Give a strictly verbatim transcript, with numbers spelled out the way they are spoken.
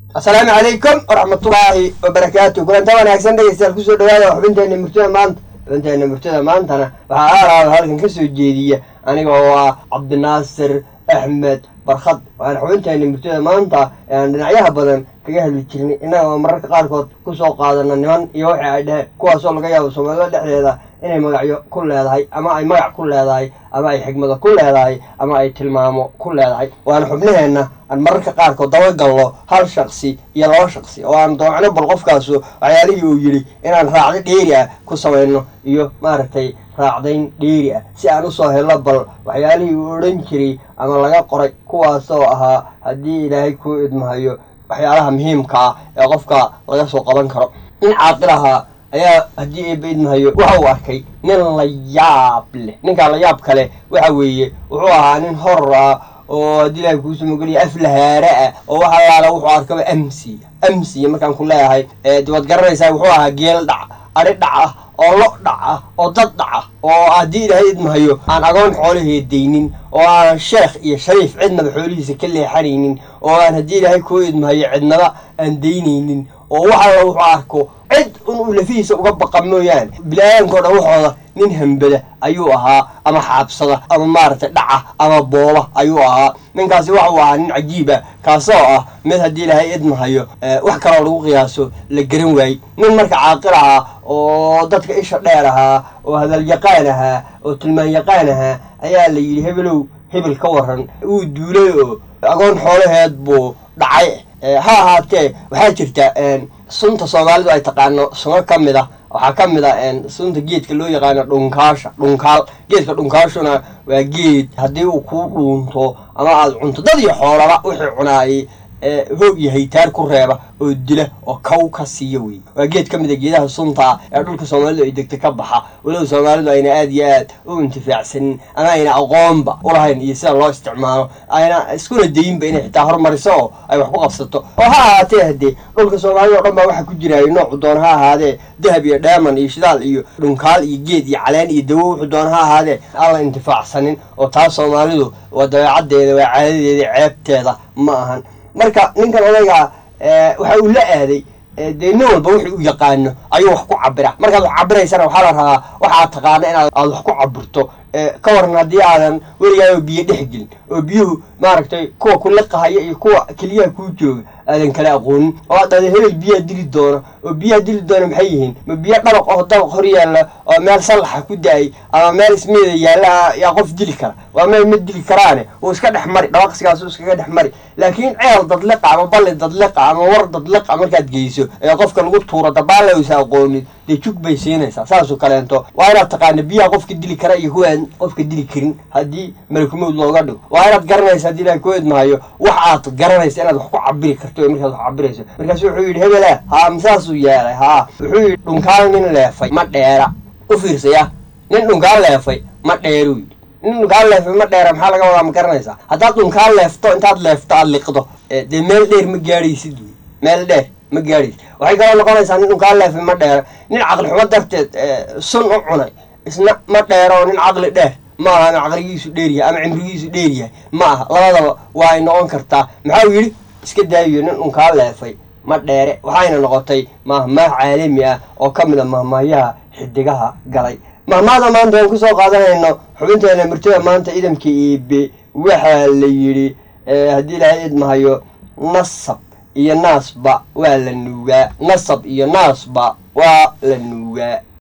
السلام عليكم ورحمة الله وبركاته. كل أنت وأنا أحسن لك استاذ كسر دواء وحبنت إني مرتدى مانت وأنت إني مرتدى مانت أنا فعارة هذا كسر الجديدية أنا هو عبد الناصر أحمد برخد وأنا حبنت إني مرتدى مانت يعني نعيها بدن كجهل الترني إنه مرة قاركوت كسر قادنا نمان يوحي عده كواسول جاي وسوما لا هذا إنه مجاعي كل هذا هاي أما أي مجاع كل هذا هاي أما أي حكمة كل هذا هاي أما أي تلمامو كل هذا هاي وأنا حبناه إنه المرة قاركوت ضوء الله هل شخصي يلا شخصي وأنا طبعا بالقف كاسو عيالي يجري إن أنا راعي ديريا كسر إنه يو مارتي raacdayn dheeri ah si aan u soo helo bal waxyaalihii uu oran jiray ama laga qoray kuwaasoo ahaa haddii ilaahay ku idmahayo waxyaalaha muhiimka ah ee qofka laga soo qaban karo in caaqiraha ayaa haddii ay idmahayo waxa uu arkay nin la yaab leh ninka la yaab kale waxa weeye wuxuu ahaa nin horor ah oo haddii ilaahay kuu sumogeliya aflahaare ah oo waxa laala wuxuu arkaba amsi amsi markaan ku leeyahay dibad garanaysaa wuxuu ahaa geel dhac ari dhac ah oo lo dhaca oo dad dhaca oo haddii ilaahay idmahayo aan agoon xoolaheed deynin oo aan sheekh iyo shariif cidnaba xoolihiisa ka leexanaynin oo aan haddii ilaahay kuu idmahayo cidnaba aan deynaynin oo waxa wuxuu arko cid uu lafihiisa uga baqa mooyaane bilaayankoo dhan waxooda nin hambada ayuu ahaa ama xaabsada ama maaragtay dhaca ama booba ayuu ahaa ninkaasi waxa uu ahaa nin cajiib ah kaasoo ah mid haddii ilaahay idmahayo wax kaloo lagu qiyaaso la garan waayey nin marka caaqir ahaa oo dadka isha dheer ahaa oo hadal yaqaan ahaa oo tilmaan yaqaan ahaa ayaa la yidhi hebelow hebel ka waran uu duulay oo agoon xoolaheed buu dhacay ha ahaatee waxaa jirta sunta soomaalidu ay taqaano suno ka mid ah waxaa ka mid ah sunta geedka loo yaqaano dhunkaasha dhunkaal geedka dhunkaashuna waa geed haddii uu kuu dhuunto ama aad cunto dad iyo xoolaba wixii cunaayay hoog iyo haytaar ku reeba oo dila oo kaw ka siiya wey waa geed ka mid ah geedaha sunta ah ee dhulka soomaalidu ay degta ka baxa walow soomaalidu ayna aad iyo aad u intifaacsanin ama ayna aqoonba u lahayn iyo sida loo isticmaalo ayna iskuna dayinba inay xitaa horumariso oo ay wax ku qabsato oo ha ahaatee haddee dhulka soomaalida oo dhan baa waxa ku jiraayo noocu doona ha ahaadee dahab iyo dheeman iyo shidaal iyo dhunkaal iyo geed iyo caleen iyo dawo wuxuu doona ha ahaadee aan la intifaacsanin oo taas soomaalidu waa dabeecaddeeda waa caadadeeda ceebteeda ma ahan marka ninkan odayga waxa uu la aaday dee nin walba wixii u yaqaano ayuu wax ku cabira markaad wax cabiraysana waxaa la rabaa waxaad taqaana inaad aad wax ku cabirto ka waran haddii aadan weligaayoo biyo dhex gelin oo biyuhu maaragtay kuwa ku liqahaya iyo kuwa keliyaha kuu jooga aadan kala aqoonin oo aad dhahda hebel biyaa dili doona oo biyaha dili doona maxay yihiin ma biyo dhabaq oo dabaq hor yaalla oo meel sallaxa ku da-ay ama meel ismeeda yaalla yaa qof dili kara waa meel ma dili karaane uu iska dhex mari dhabaqsigaas uu iskaga dhex mari laakiin ceel dadliqa ama balli dadliqa ama war dadliqa markaad geyso ee qofka lagu tuuro dabaalla uusa aqoonin dee jug bay siinaysaa saasoo kaleento waa inaad taqaana biyaha qofka dili kara iyo kuwaan qofka dili karin haddii malakumowd looga dhigo waa inaad garanaysa haddii ilaahay ku idmahayo wax aad garanaysa inaad wax ku cabiri karto markaad wax cabirayso markaasu wuxuu yidhi hebela haa masaasuu yeelay haa wuxuu yidhi dhunkaal nin leefay ma dheera u fiirsaya nin dhunkaal leefay ma dheeruu yidhi nin dhunkaal leefay ma dheera maxaa laga wadaa ma garanaysaa haddaad dhunkaal leefto intaad leefto aad liqdo dee meel dheer ma gaadhaysid wey meel dheer ma gaadhaysid waxay kaloo noqonaysaa nin dhunkaal leefay ma dheera nin caqli xumo darteed sun u cunay isna ma dheero nin caqli dheer ma aha ama caqligiisu dheeryahay ama cimrigiisu dheeryahay ma aha labadaba waa ay noqon kartaa maxau yidhi iska daayiyo nin dhunkaa leefay ma dheere waxayna noqotay mahmaah caalami ah oo ka mid a mahmaahyaha xidigaha galay mahmaahda maanta aan kusoo qaadanayno xubinteena murtada maanta idamka iibe waxaa la yidhi haddii ilaahay idmahayo nasab iyo naasba waa la nuugaa nasab iyo naasba waa la nuugaa.